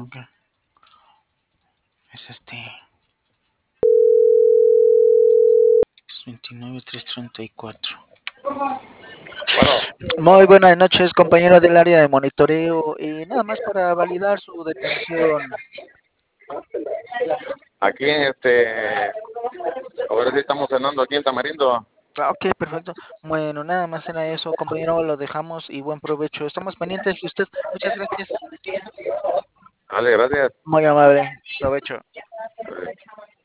Ok. Es 29,334. Bueno, Muy buenas noches, compañero del área de monitoreo. Nada más para validar su detención. aquí, ahora sí estamos cenando aquí en Tamarindo. Ok, perfecto. Bueno, nada más era eso, compañero. Lo dejamos y buen provecho. Estamos pendientes de usted. Muchas gracias. Vale, gracias. Muy amable. Provecho.